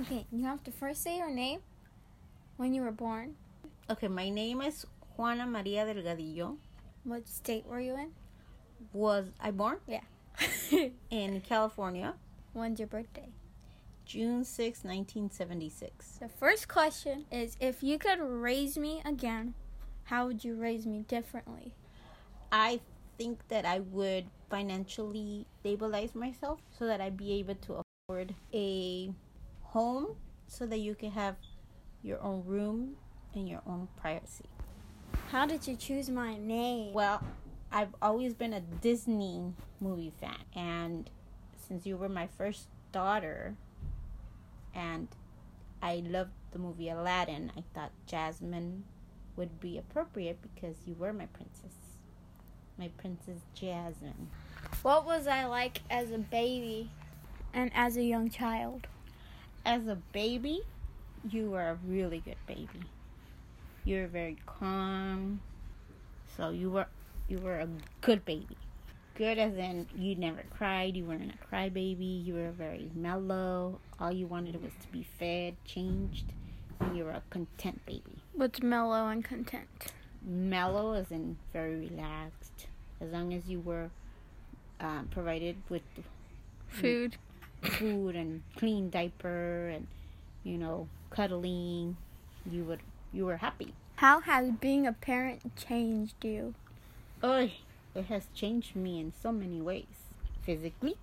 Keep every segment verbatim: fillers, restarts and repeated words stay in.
Okay, you have to first say your name, when you were born. Okay, my name is Juana Maria Delgadillo. What state were you in? Was I born? Yeah. In California. When's your birthday? June sixth, nineteen seventy-six. The first question is, if you could raise me again, how would you raise me differently? I think that I would financially stabilize myself so that I'd be able to afford a home so that you can have your own room and your own privacy. How did you choose my name? Well, I've always been a Disney movie fan, and since you were my first daughter and I loved the movie Aladdin, I thought Jasmine would be appropriate because you were my princess. My Princess Jasmine. What was I like as a baby and as a young child? As a baby, you were a really good baby. You were very calm. So you were you were a good baby. Good as in you never cried. You weren't a crybaby. You were very mellow. All you wanted was to be fed, changed. And you were a content baby. What's mellow and content? Mellow as in very relaxed. As long as you were um, provided with Food. Food and clean diaper and, you know, cuddling, you would you were happy. How has being a parent changed you? Oh, it has changed me in so many ways. Physically,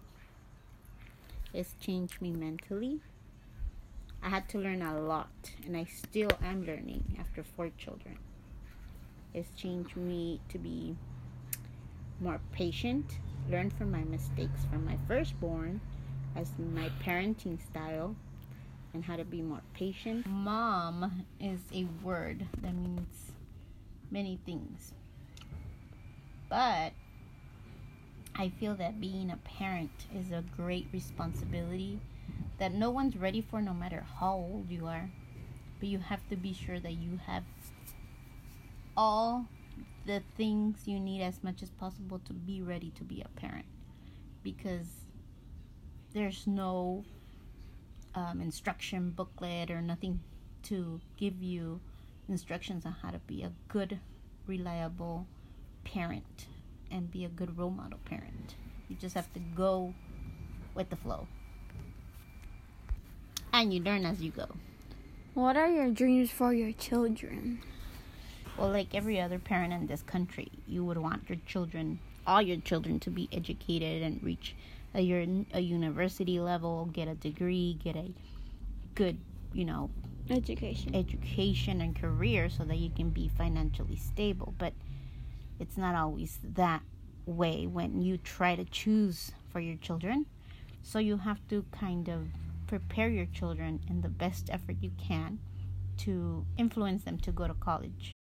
it's changed me mentally. I had to learn a lot, and I still am learning after four children. It's changed me to be more patient, learn from my mistakes from my firstborn, as my parenting style, and how to be more patient. Mom is a word that means many things. But I feel that being a parent is a great responsibility that no one's ready for, no matter how old you are. But you have to be sure that you have all the things you need as much as possible to be ready to be a parent. Because there's no um, instruction booklet or nothing to give you instructions on how to be a good, reliable parent and be a good role model parent. You just have to go with the flow. And you learn as you go. What are your dreams for your children? Well, like every other parent in this country, you would want your children, all your children, to be educated and reach a, a university level, get a degree, get a good, you know, education, education and career so that you can be financially stable. But it's not always that way when you try to choose for your children. So you have to kind of prepare your children in the best effort you can to influence them to go to college.